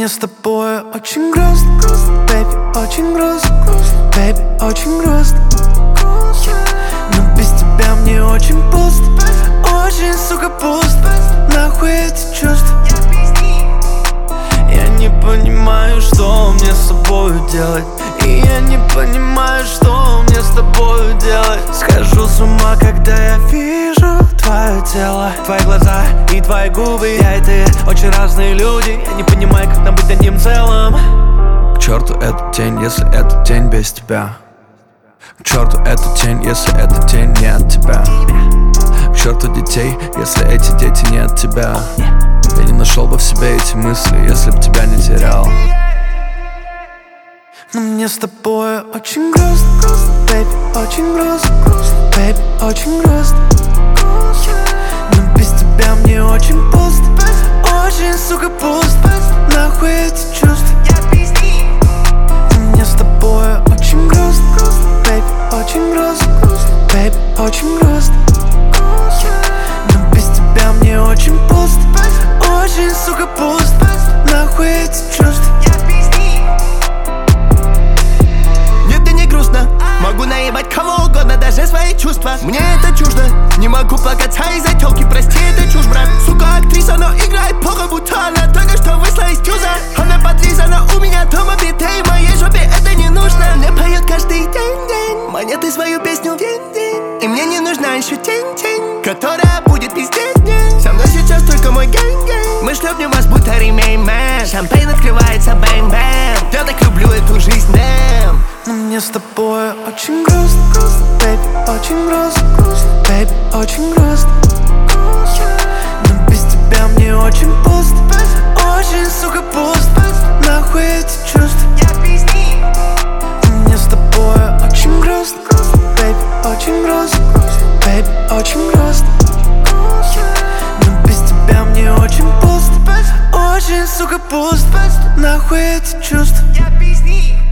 мне с тобой очень грустно, бэйби, очень грустно, бэйби, очень грустно. Но без тебя мне очень пусто, очень, сука, пусто. Нахуй эти чувства. Я не понимаю, что мне с тобой делать. И я не понимаю, что мне с тобой делать. Схожу с ума, когда я вижу твое тело, твои глаза и твои губы. Я и ты очень разные люди. Я не понимаю, как нам быть одним целым. К черту эту тень, если эта тень без тебя. К черту эту тень, если эта тень не от тебя. К черту детей, если эти дети не от тебя. Я не нашел бы в себе эти мысли, если б тебя не терял. Но мне с тобой очень грустно, бэйби, очень грустно, бэйби, очень грустно. Но без тебя мне очень пусто, очень, сука, пусто. Нахуй эти чувства. Но мне с тобой очень грустно, бэйби, очень грустно, бэйби, очень грустно. Но без тебя мне очень пусто, очень, сука, пусто. Нахуй эти чувства. Могу наебать кого угодно, даже свои чувства. Мне это чуждо, не могу плакаться из-за тёлки. Прости, это чушь, брат. Сука, актриса, но играет плохо, будто она только что вышла из тюза. Она подлизана у меня дома бита, и моей жопе это не нужно. Мне поет каждый день монеты свою песню день. И мне не нужна еще тень, которая будет везде дней. Со мной сейчас только мой гэнг. Мы шлепнем вас, будто ремейн, мэн. Шампейн открывается, бэнг-бэнг. Я так люблю эту жизнь, дэм. Но мне с тобой очень грустно, бэйби, очень грустно, бэйби, очень грустно. Но без тебя мне очень пусто, очень, сука, пусто. Нахуй эти чувства. Но мне с тобой очень грустно, бэйби, очень грустно, бэйби, очень грустно. Но без тебя мне очень пусто, очень, сука, пусто. Нахуй эти чувства.